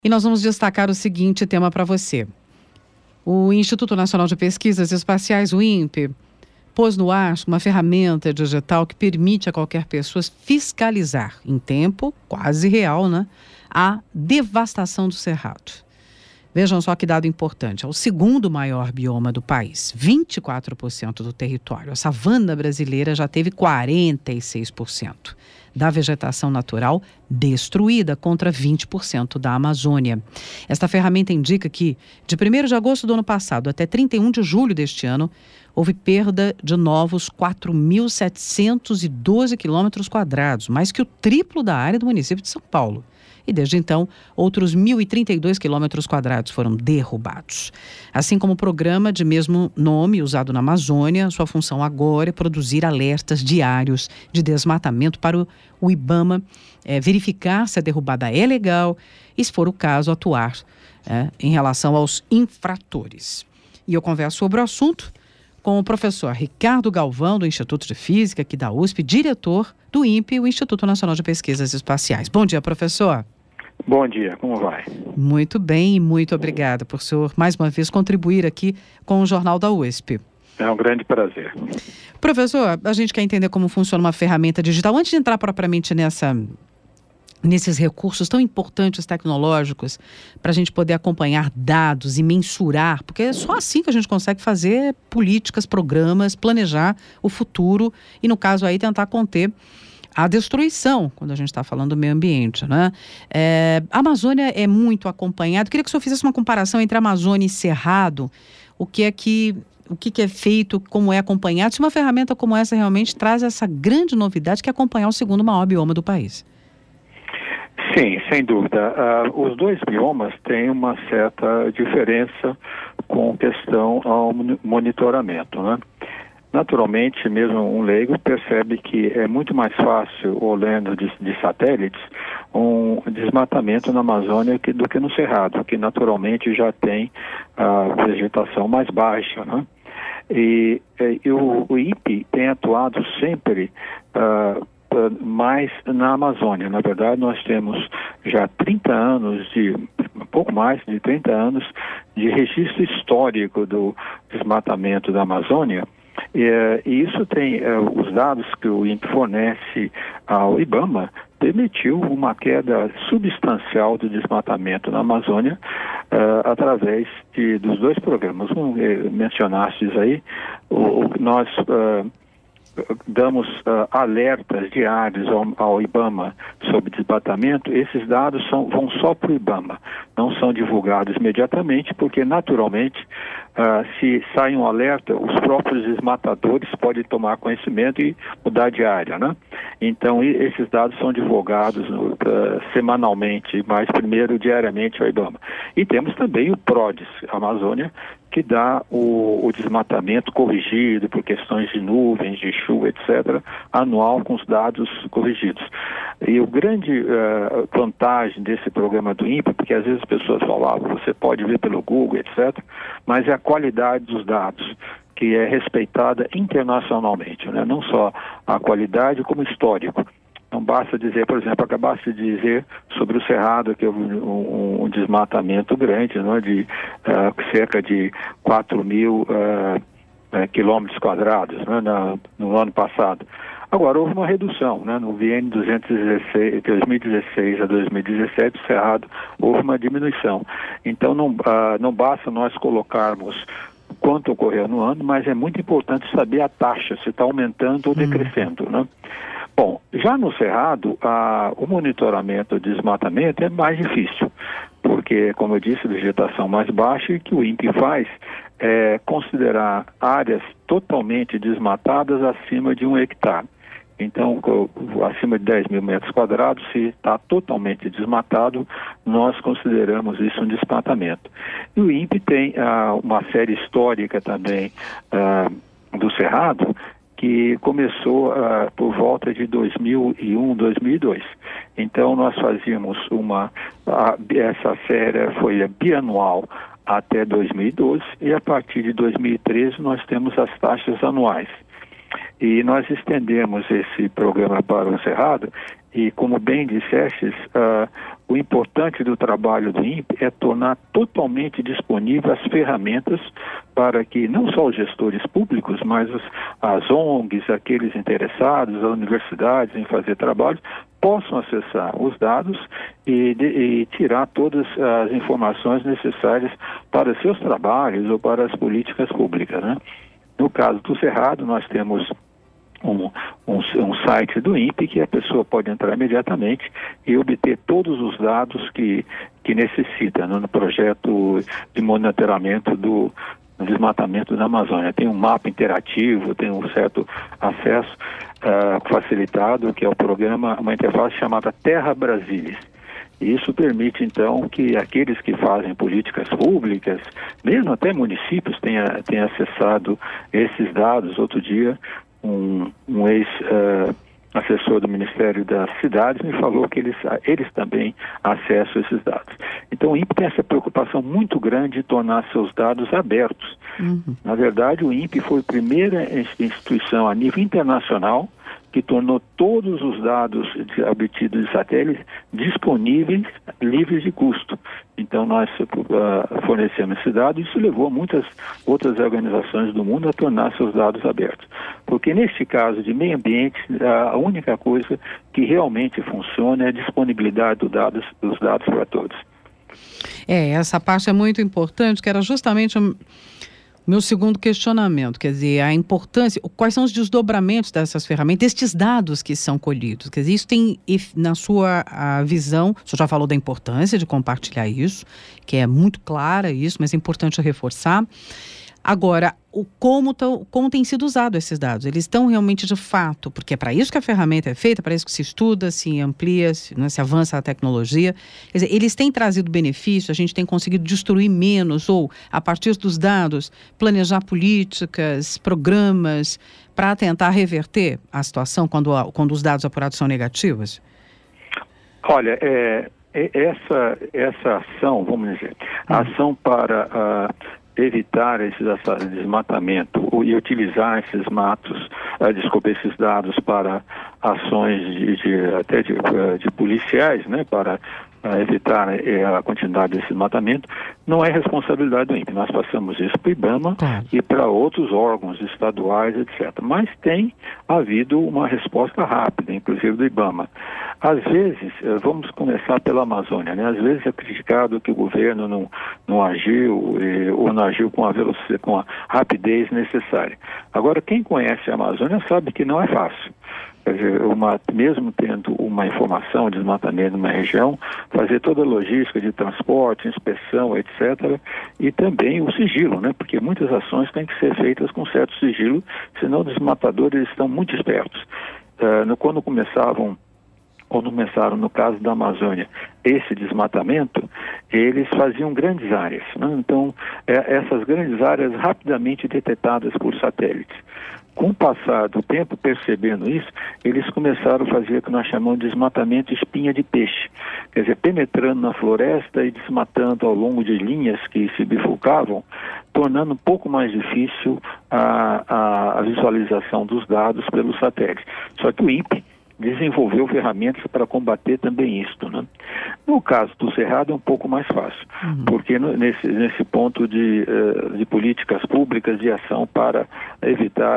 E nós vamos destacar o seguinte tema para você. O Instituto Nacional de Pesquisas Espaciais, o INPE, pôs no ar uma ferramenta digital que permite a qualquer pessoa fiscalizar, em tempo quase real, a devastação do Cerrado. Vejam só que dado importante. É o segundo maior bioma do país, 24% do território. A savana brasileira já teve 46% da vegetação natural destruída, contra 20% da Amazônia. Esta ferramenta indica que, de 1º de agosto do ano passado até 31 de julho deste ano, houve perda de novos 4.712 quilômetros quadrados, mais que o triplo da área do município de São Paulo. E desde então, outros 1.032 quilômetros quadrados foram derrubados. Assim como o programa de mesmo nome usado na Amazônia, sua função agora é produzir alertas diários de desmatamento para o IBAMA, verificar se a derrubada é legal e, se for o caso, atuar em relação aos infratores. E eu converso sobre o assunto com o professor Ricardo Galvão, do Instituto de Física, aqui da USP, diretor do INPE, o Instituto Nacional de Pesquisas Espaciais. Bom dia, professor. Bom dia, como vai? Muito bem e muito obrigada por o senhor, mais uma vez, contribuir aqui com o Jornal da USP. É um grande prazer. Professor, a gente quer entender como funciona uma ferramenta digital. Antes de entrar propriamente nesses recursos tão importantes tecnológicos para a gente poder acompanhar dados e mensurar, porque é só assim que a gente consegue fazer políticas, programas, planejar o futuro e, no caso aí, tentar conter a destruição, quando a gente está falando do meio ambiente, a Amazônia é muito acompanhada. Queria que o senhor fizesse uma comparação entre Amazônia e Cerrado, o que é feito, como é acompanhado, se uma ferramenta como essa realmente traz essa grande novidade que é acompanhar o segundo maior bioma do país. Sim, sem dúvida. Os dois biomas têm uma certa diferença com questão ao monitoramento, Naturalmente, mesmo um leigo percebe que é muito mais fácil, olhando de satélites, um desmatamento na Amazônia do que no Cerrado, que naturalmente já tem a vegetação mais baixa, E o INPE tem atuado sempre mais na Amazônia. Na verdade, nós temos já 30 anos, um pouco mais de 30 anos, de registro histórico do desmatamento da Amazônia. E isso tem, os dados que o INPE fornece ao IBAMA, permitiu uma queda substancial do desmatamento na Amazônia através dos dois programas. Mencionastes aí, nós damos alertas diários ao IBAMA sobre desmatamento. Esses dados vão só para o IBAMA, não são divulgados imediatamente, porque naturalmente, se sai um alerta, os próprios desmatadores podem tomar conhecimento e mudar de área, Então, esses dados são divulgados semanalmente, mas primeiro diariamente ao IBAMA. E temos também o PRODES, Amazônia, que dá o desmatamento corrigido por questões de nuvens, de chuva, etc., anual com os dados corrigidos. E o grande vantagem desse programa do INPE, porque às vezes as pessoas falavam, você pode ver pelo Google, etc., mas é a qualidade dos dados, que é respeitada internacionalmente, não só a qualidade, como histórico. Não basta dizer, por exemplo, acabaste de dizer sobre o Cerrado, que houve um desmatamento grande, de cerca de 4.000 quilômetros quadrados, no ano passado. Agora, houve uma redução, no biênio 2016 a 2017, o Cerrado houve uma diminuição. Então, não basta nós colocarmos quanto ocorreu no ano, mas é muito importante saber a taxa, se está aumentando ou decrescendo, Bom, já no Cerrado, o monitoramento do desmatamento é mais difícil, porque, como eu disse, vegetação mais baixa, e o que o INPE faz é considerar áreas totalmente desmatadas acima de 1 hectare. Então, acima de 10 mil metros quadrados, se está totalmente desmatado, nós consideramos isso um desmatamento. E o INPE tem uma série histórica também do Cerrado, que começou por volta de 2001, 2002. Então, nós fazíamos essa série foi bianual até 2012, e a partir de 2013 nós temos as taxas anuais. E nós estendemos esse programa para o Cerrado, E como bem disseste, o importante do trabalho do INPE é tornar totalmente disponível as ferramentas para que não só os gestores públicos, mas as ONGs, aqueles interessados, as universidades em fazer trabalhos, possam acessar os dados e tirar todas as informações necessárias para seus trabalhos ou para as políticas públicas, né? No caso do Cerrado, nós temos um site do INPE que a pessoa pode entrar imediatamente e obter todos os dados que necessita, né, no projeto de monitoramento do desmatamento da Amazônia. Tem um mapa interativo, tem um certo acesso facilitado, que é o programa, uma interface chamada Terra Brasilis. E isso permite, então, que aqueles que fazem políticas públicas, mesmo até municípios, tenham acessado esses dados. Outro dia, um ex-assessor do Ministério das Cidades me falou que eles também acessam esses dados. Então, o INPE tem essa preocupação muito grande de tornar seus dados abertos. Na verdade, o INPE foi a primeira instituição a nível internacional que tornou todos os dados obtidos de satélites disponíveis, livres de custo. Então, nós fornecemos esse dado e isso levou muitas outras organizações do mundo a tornar seus dados abertos. Porque, neste caso de meio ambiente, a única coisa que realmente funciona é a disponibilidade dos dados para todos. Essa parte é muito importante, que era justamente o meu segundo questionamento, quer dizer, a importância, quais são os desdobramentos dessas ferramentas, destes dados que são colhidos, quer dizer, isso tem, na sua visão, o senhor já falou da importância de compartilhar isso, que é muito clara isso, mas é importante reforçar. Agora, como tem sido usado esses dados? Eles estão realmente de fato, porque é para isso que a ferramenta é feita, para isso que se estuda, se amplia, se avança a tecnologia. Quer dizer, eles têm trazido benefício, a gente tem conseguido destruir menos ou, a partir dos dados, planejar políticas, programas, para tentar reverter a situação quando os dados apurados são negativos? Olha, essa ação, vamos dizer, a ação para evitar esse desmatamento e utilizar esses esses dados para ações de policiais, né, para evitar a quantidade desse desmatamento, não é responsabilidade do INPE. Nós passamos isso para o IBAMA e para outros órgãos estaduais, etc. Mas tem havido uma resposta rápida, inclusive do IBAMA. Às vezes, vamos começar pela Amazônia, né? Às vezes é criticado que o governo não agiu ou não agiu com a rapidez necessária. Agora, quem conhece a Amazônia sabe que não é fácil. Quer dizer, mesmo tendo uma informação de desmatamento numa região, fazer toda a logística de transporte, inspeção, etc. E também o sigilo, né? Porque muitas ações têm que ser feitas com certo sigilo, senão os desmatadores estão muito espertos. Quando começaram no caso da Amazônia, esse desmatamento, eles faziam grandes áreas, né? Então, essas grandes áreas rapidamente detectadas por satélites. Com o passar do tempo, percebendo isso, eles começaram a fazer o que nós chamamos de desmatamento espinha de peixe. Quer dizer, penetrando na floresta e desmatando ao longo de linhas que se bifurcavam, tornando um pouco mais difícil a visualização dos dados pelos satélites. Só que o INPE desenvolveu ferramentas para combater também isto, né? No caso do Cerrado é um pouco mais fácil, porque nesse ponto de políticas públicas de ação para evitar,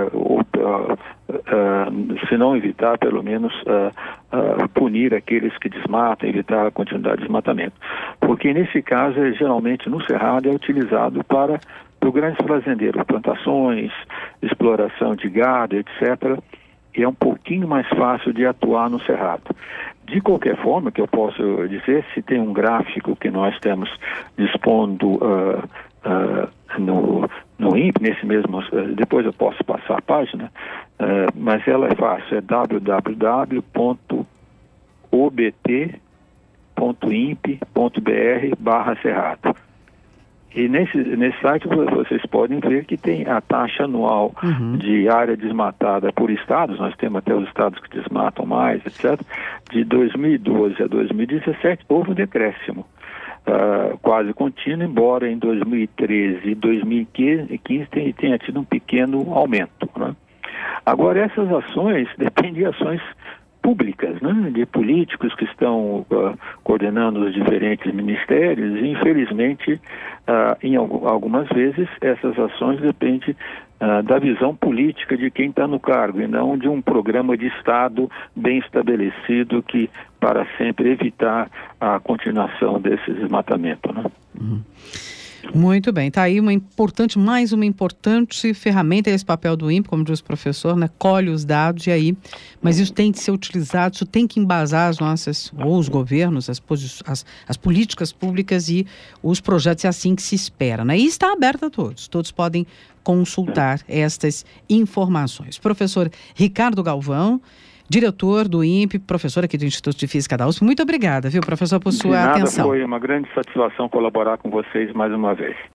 se não evitar, pelo menos punir aqueles que desmatam, evitar a continuidade de desmatamento. Porque nesse caso, geralmente no Cerrado é utilizado para grandes fazendeiros, plantações, exploração de gado, etc., e é um pouquinho mais fácil de atuar no Cerrado. De qualquer forma, que eu posso dizer, se tem um gráfico que nós estamos dispondo no INPE, nesse mesmo, depois eu posso passar a página, mas ela é fácil, é www.obt.impe.br/Cerrado. E nesse site vocês podem ver que tem a taxa anual de área desmatada por estados, nós temos até os estados que desmatam mais, etc. De 2012 a 2017 houve um decréscimo quase contínuo, embora em 2013 e 2015 tenha tido um pequeno aumento, né? Agora, essas ações dependem de ações públicas, né, de políticos que estão coordenando os diferentes ministérios, e infelizmente, em algumas vezes, essas ações dependem da visão política de quem está no cargo, e não de um programa de Estado bem estabelecido que, para sempre, evitar a continuação desse desmatamento, né? Uhum. Muito bem, está aí mais uma importante ferramenta, esse papel do INPE, como diz o professor, né? Colhe os dados mas isso tem que ser utilizado, isso tem que embasar os governos, as políticas públicas e os projetos, é assim que se espera, né? E está aberto a todos podem consultar estas informações. Professor Ricardo Galvão, diretor do INPE, professor aqui do Instituto de Física da USP. Muito obrigada, viu, professor, por sua atenção. Foi uma grande satisfação colaborar com vocês mais uma vez.